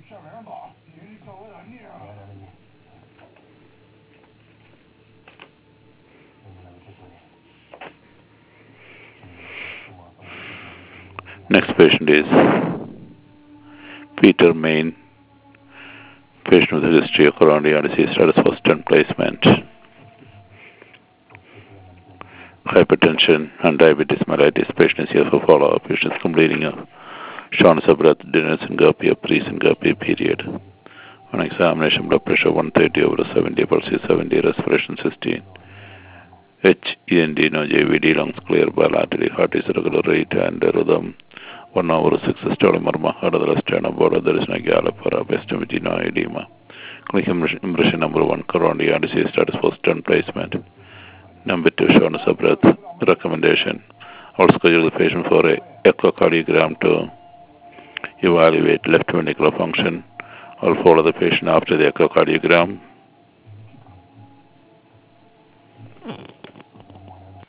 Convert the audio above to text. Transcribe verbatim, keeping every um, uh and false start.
Next patient is Peter Main, patient with a history of coronary disease status for stent placement, hypertension and diabetes mellitus. Patient is here for follow-up. Patient is completing a shortness of breath, dinner syncope, pre-syncope period. On examination, blood pressure one thirty over seventy, pulse is seventy, respiration sixteen. H E N D, no J V D, lungs clear bilaterally, heart is regular rate and rhythm. one over six systolic murmur, heart of the left sternum border, there is no gallop for estimated no edema. Clinical impression number one, coronary disease status for stent placement. Number two, shortness of breath. Recommendation: I will schedule the patient for a echocardiogram to evaluate left ventricular function. I will follow the patient after the echocardiogram.